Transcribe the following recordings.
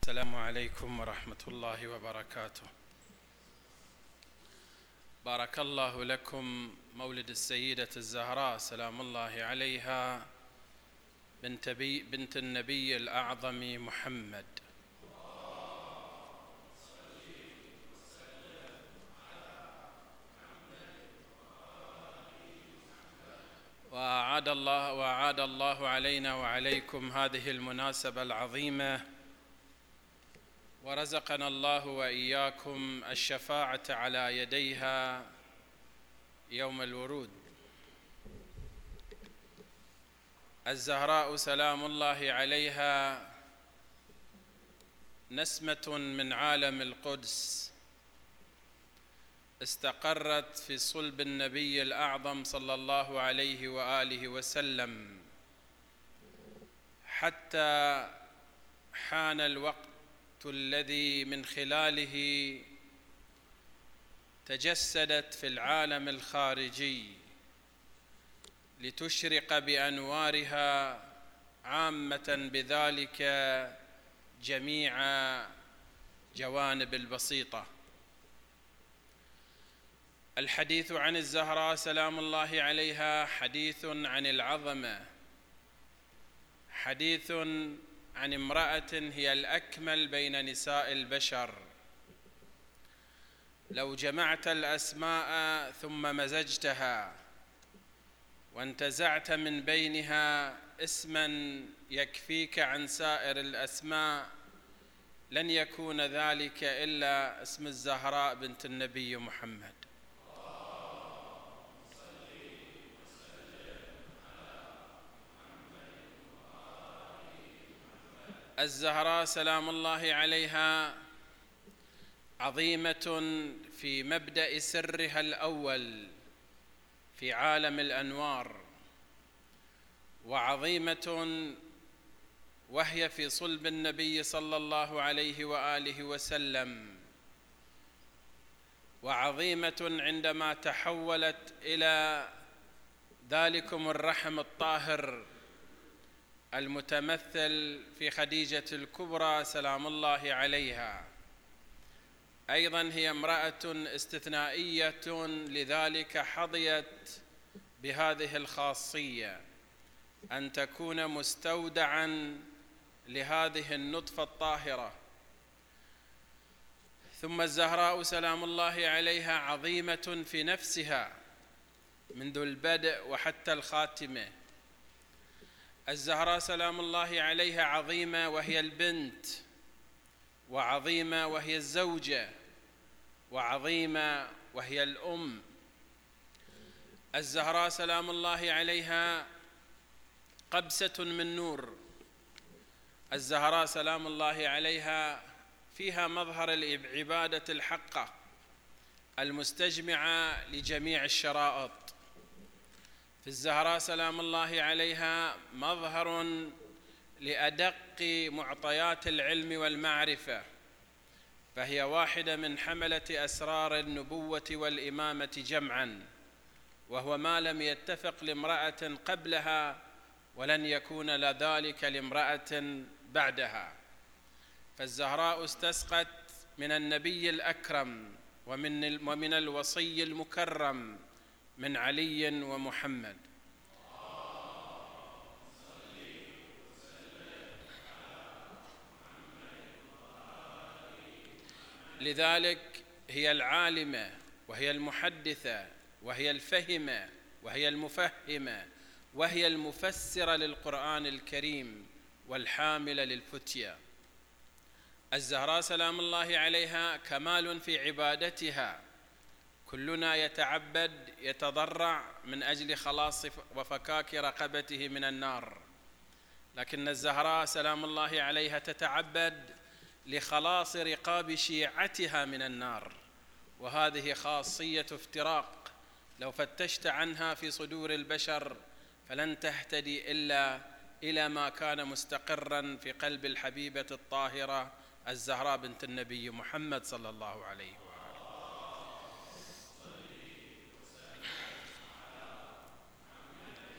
السلام عليكم ورحمة الله وبركاته. بارك الله لكم مولد السيدة الزهراء سلام الله عليها بنت النبي الأعظم محمد. وأعاد الله علينا وعليكم هذه المناسبة العظيمة، ورزقنا الله وإياكم الشفاعة على يديها يوم الورود. الزهراء سلام الله عليها نسمة من عالم القدس استقرت في صلب النبي الأعظم صلى الله عليه وآله وسلم، حتى حان الوقت الذي من خلاله تجسدت في العالم الخارجي لتشرق بأنوارها عامة بذلك جميع جوانب البسيطة. الحديث عن الزهراء سلام الله عليها حديث عن العظمة، حديث عن امرأة هي الأكمل بين نساء البشر. لو جمعت الأسماء ثم مزجتها وانتزعت من بينها اسما يكفيك عن سائر الأسماء لن يكون ذلك إلا اسم الزهراء بنت النبي محمد. الزهراء سلام الله عليها عظيمة في مبدأ سرها الأول في عالم الأنوار، وعظيمة وهي في صلب النبي صلى الله عليه وآله وسلم، وعظيمة عندما تحولت إلى ذلكم الرحم الطاهر المتمثل في خديجة الكبرى سلام الله عليها. أيضا هي امرأة استثنائية، لذلك حظيت بهذه الخاصية أن تكون مستودعا لهذه النطفة الطاهرة. ثم الزهراء سلام الله عليها عظيمة في نفسها منذ البدء وحتى الخاتمة. الزهراء سلام الله عليها عظيمة وهي البنت، وعظيمة وهي الزوجة، وعظيمة وهي الأم. الزهراء سلام الله عليها قبسة من نور. الزهراء سلام الله عليها فيها مظهر العبادة الحقة المستجمعة لجميع الشرائط. في الزهراء سلام الله عليها مظهر لأدق معطيات العلم والمعرفة، فهي واحدة من حملة أسرار النبوة والإمامة جمعاً، وهو ما لم يتفق لامرأة قبلها ولن يكون لذلك لامرأة بعدها. فالزهراء استسقت من النبي الأكرم ومن الوصي المكرم من علي ومحمد. لذلك هي العالمة وهي المحدثة وهي الفهمة وهي المفهمة وهي المفسرة للقرآن الكريم والحاملة للفتية. الزهراء سلام الله عليها كمال في عبادتها، كلنا يتعبد يتضرع من أجل خلاص وفكاك رقبته من النار، لكن الزهراء سلام الله عليها تتعبد لخلاص رقاب شيعتها من النار، وهذه خاصية افتراق لو فتشت عنها في صدور البشر فلن تهتدي إلا إلى ما كان مستقرا في قلب الحبيبة الطاهرة الزهراء بنت النبي محمد صلى الله عليه وآله.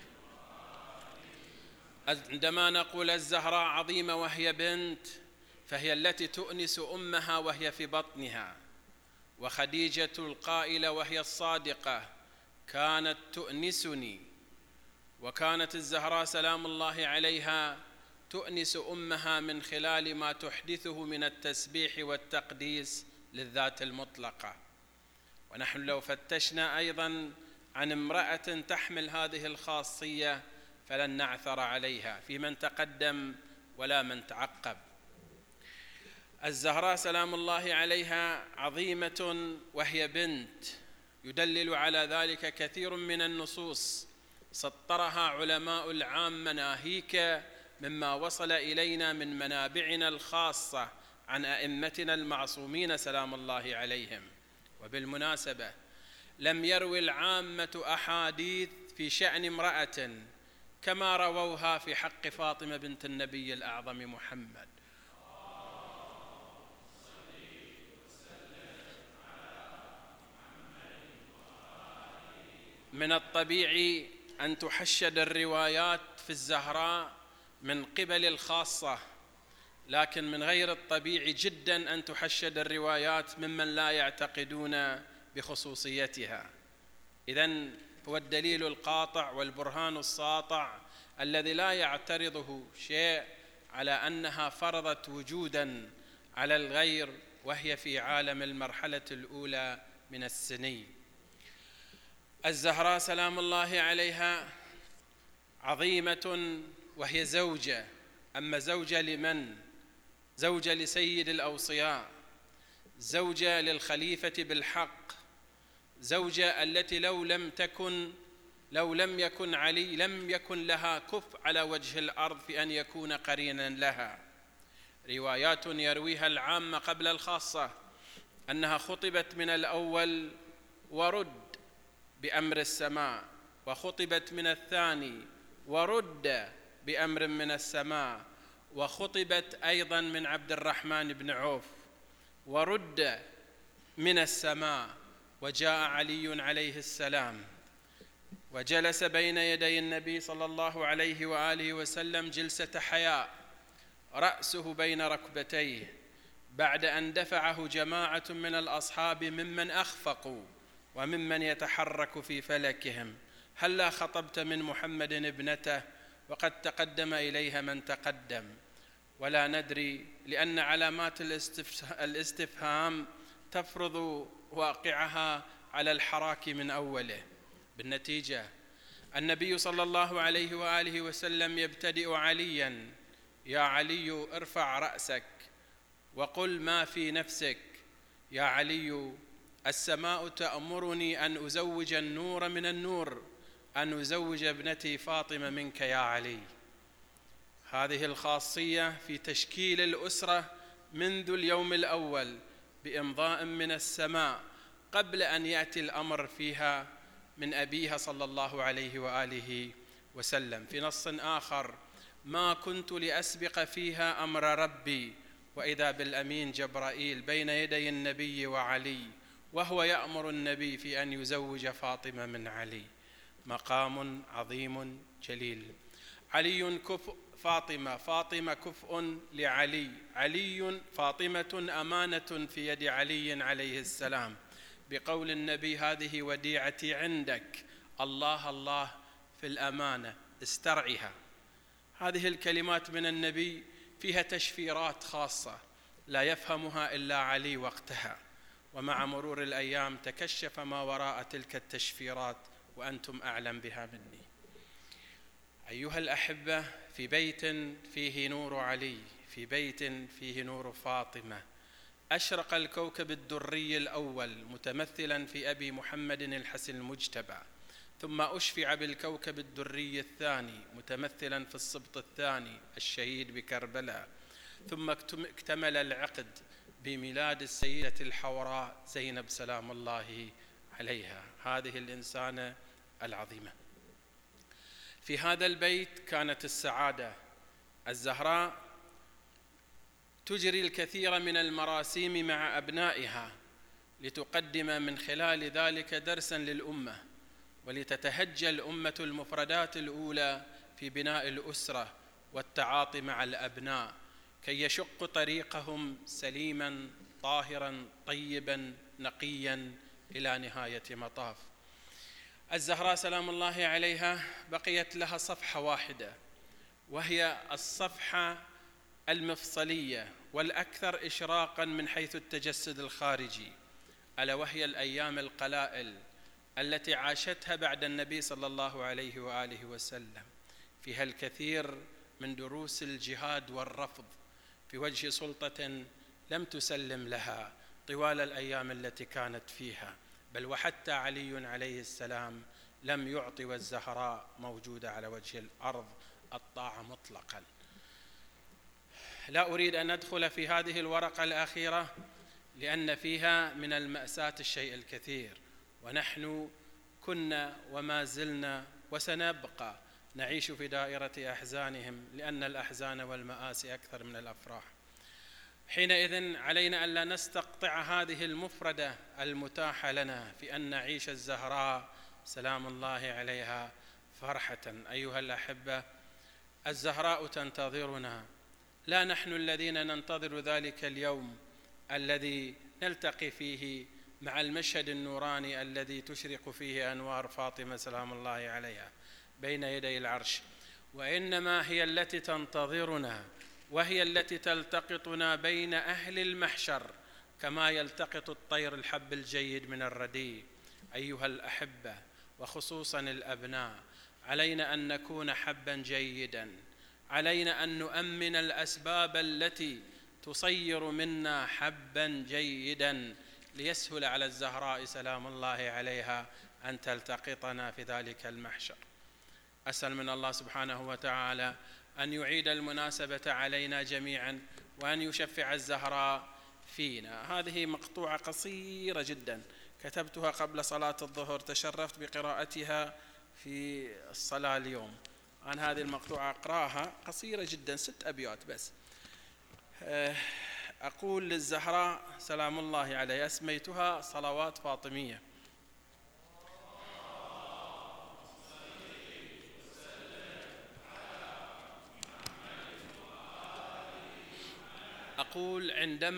عندما نقول الزهراء عظيمة وهي بنت، فهي التي تؤنس أمها وهي في بطنها، وخديجة القائلة وهي الصادقة كانت تؤنسني، وكانت الزهراء سلام الله عليها تؤنس أمها من خلال ما تحدثه من التسبيح والتقديس للذات المطلقة. ونحن لو فتشنا أيضا عن امرأة تحمل هذه الخاصية فلن نعثر عليها في من تقدم ولا من تعقب. الزهراء سلام الله عليها عظيمة وهي بنت، يدلل على ذلك كثير من النصوص سطرها علماء العامة ناهيك مما وصل إلينا من منابعنا الخاصة عن أئمتنا المعصومين سلام الله عليهم. وبالمناسبة لم يروي العامة أحاديث في شأن امرأة كما رووها في حق فاطمة بنت النبي الأعظم محمد. من الطبيعي أن تحشد الروايات في الزهراء من قبل الخاصة، لكن من غير الطبيعي جدا أن تحشد الروايات ممن لا يعتقدون بخصوصيتها. إذن هو الدليل القاطع والبرهان الساطع الذي لا يعترضه شيء على أنها فرضت وجودا على الغير وهي في عالم المرحلة الأولى من السنين. الزهراء سلام الله عليها عظيمة وهي زوجة، أما زوجة لمن؟ زوجة لسيد الأوصياء، زوجة للخليفة بالحق، زوجة التي لو لم يكن علي لم يكن لها كفء على وجه الأرض في أن يكون قرينا لها. روايات يرويها العامة قبل الخاصة أنها خطبت من الأول ورد بأمر السماء، وخطبت من الثاني ورد بأمر من السماء، وخطبت أيضا من عبد الرحمن بن عوف ورد من السماء، وجاء علي عليه السلام وجلس بين يدي النبي صلى الله عليه وآله وسلم جلسة حياء، رأسه بين ركبتيه، بعد أن دفعه جماعة من الأصحاب ممن أخفقوا وممن يتحرك في فلكهم: هلا خطبت من محمد ابنته؟ وقد تقدم إليها من تقدم، ولا ندري، لأن علامات الاستفهام تفرض واقعها على الحراك من أوله. بالنتيجة النبي صلى الله عليه وآله وسلم يبتدئ عليا: يا علي ارفع رأسك وقل ما في نفسك. يا علي السماء تأمرني أن أزوج النور من النور، أن أزوج ابنتي فاطمة منك يا علي. هذه الخاصية في تشكيل الأسرة منذ اليوم الأول بإمضاء من السماء قبل أن يأتي الأمر فيها من أبيها صلى الله عليه وآله وسلم. في نص آخر: ما كنت لأسبق فيها أمر ربي، وإذا بالأمين جبرائيل بين يدي النبي وعلي، وهو يأمر النبي في أن يزوج فاطمة من علي. مقام عظيم جليل. علي كفء فاطمة، فاطمة كفء لعلي، فاطمة أمانة في يد علي عليه السلام، بقول النبي: هذه وديعتي عندك، الله الله في الأمانة استرعها. هذه الكلمات من النبي فيها تشفيرات خاصة لا يفهمها إلا علي وقتها، ومع مرور الأيام تكشف ما وراء تلك التشفيرات وأنتم أعلم بها مني. أيها الأحبة، في بيت فيه نور علي، في بيت فيه نور فاطمة، أشرق الكوكب الدري الأول متمثلا في أبي محمد الحسن المجتبى، ثم أشفع بالكوكب الدري الثاني متمثلا في السبط الثاني الشهيد بكربلاء، ثم اكتمل العقد بميلاد السيدة الحوراء زينب سلام الله عليها، هذه الإنسانة العظيمة. في هذا البيت كانت السعادة. الزهراء تجري الكثير من المراسيم مع أبنائها لتقدم من خلال ذلك درسا للأمة، ولتتهجى الأمة المفردات الأولى في بناء الأسرة والتعاطي مع الأبناء، كي يشق طريقهم سليما طاهرا طيبا نقيا إلى نهاية مطاف. الزهراء سلام الله عليها بقيت لها صفحة واحدة، وهي الصفحة المفصلية والأكثر إشراقا من حيث التجسد الخارجي، ألا وهي الأيام القلائل التي عاشتها بعد النبي صلى الله عليه وآله وسلم، فيها الكثير من دروس الجهاد والرفض في وجه سلطة لم تسلم لها طوال الأيام التي كانت فيها، بل وحتى علي عليه السلام لم يعطي والزهراء موجودة على وجه الأرض الطاعة مطلقا. لا أريد أن أدخل في هذه الورقة الأخيرة لأن فيها من المأساة الشيء الكثير، ونحن كنا وما زلنا وسنبقى نعيش في دائرة أحزانهم، لأن الأحزان والمآسي أكثر من الأفراح. حينئذ علينا ألا نستقطع هذه المفردة المتاحة لنا في أن نعيش الزهراء سلام الله عليها فرحة. أيها الأحبة، الزهراء تنتظرنا، لا نحن الذين ننتظر ذلك اليوم الذي نلتقي فيه مع المشهد النوراني الذي تشرق فيه أنوار فاطمة سلام الله عليها بين يدي العرش، وإنما هي التي تنتظرنا، وهي التي تلتقطنا بين أهل المحشر كما يلتقط الطير الحب الجيد من الردي. أيها الأحبة، وخصوصا الأبناء، علينا أن نكون حبا جيدا، علينا أن نؤمن الأسباب التي تصير منا حبا جيدا ليسهل على الزهراء سلام الله عليها أن تلتقطنا في ذلك المحشر. أسأل من الله سبحانه وتعالى أن يعيد المناسبة علينا جميعا، وأن يشفع الزهراء فينا. هذه مقطوعة قصيرة جدا كتبتها قبل صلاة الظهر، تشرفت بقراءتها في الصلاة اليوم. أنا هذه المقطوعة أقرأها قصيرة جدا 6 أبيات بس. أقول للزهراء سلام الله عليها، أسميتها صلوات فاطمية. أقول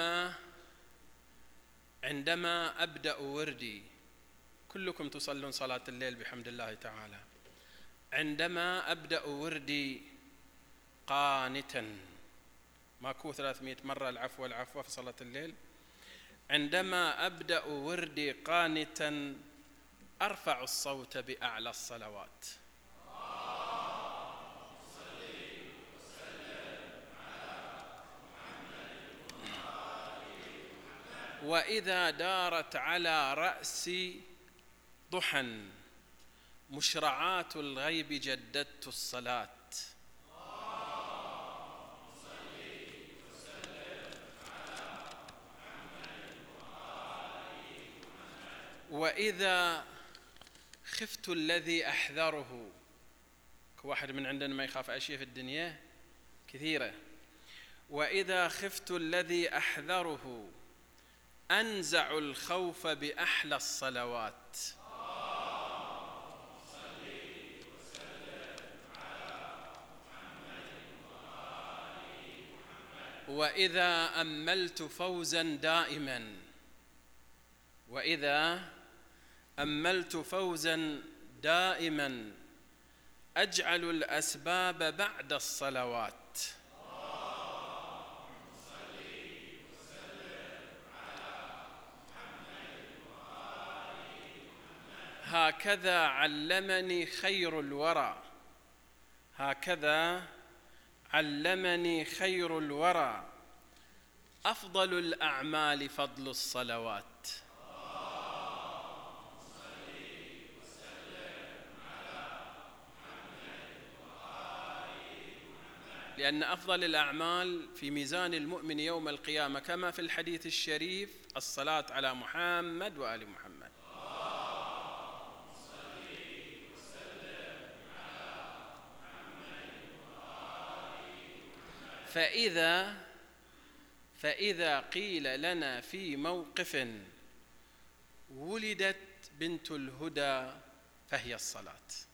عندما أبدأ وردي، كلكم تصلون صلاة الليل بحمد الله تعالى، عندما أبدأ وردي قانتا، ماكو 300 مرة العفو والعفو في صلاة الليل، عندما أبدأ وردي قانتا أرفع الصوت بأعلى الصلوات. وإذا دارت على رأسي ضحى مشرعات الغيب جددت الصلاة. وإذا خفت الذي أحذره، كواحد من عندنا ما يخاف أشياء في الدنيا كثيرة، وإذا خفت الذي أحذره أنزع الخوف بأحلى الصلوات. وإذا أملت فوزا دائما، وإذا أملت فوزا دائما أجعل الأسباب بعد الصلوات. هكذا علمني خير الورى، هكذا علمني خير الورى، أفضل الأعمال فضل الصلوات. لأن أفضل الأعمال في ميزان المؤمن يوم القيامة كما في الحديث الشريف الصلاة على محمد وآل محمد. فإذا قيل لنا في موقف ولدت بنت الهدى فهي الصلاة.